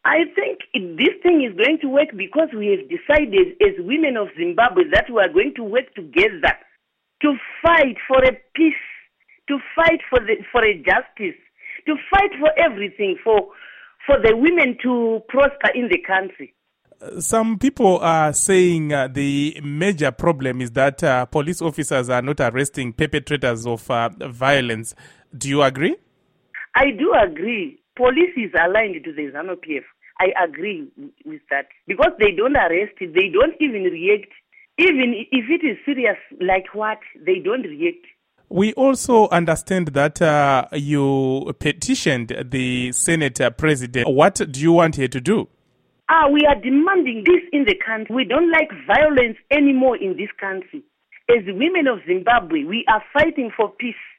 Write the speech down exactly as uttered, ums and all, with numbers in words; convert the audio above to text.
I think this thing is going to work because we have decided as women of Zimbabwe that we are going to work together to fight for a peace, to fight for the for a justice, to fight for everything, for for the women to prosper in the country. Some people are saying uh, the major problem is that uh, police officers are not arresting perpetrators of uh, violence. Do you agree? I do agree. Police is aligned to the ZANU P F. I agree with that. Because they don't arrest, they don't even react. Even if it is serious, like what, they don't react. We also understand that uh, you petitioned the Senate President. What do you want her to do? Ah, we are demanding this in the country. We don't like violence anymore in this country. As women of Zimbabwe, we are fighting for peace.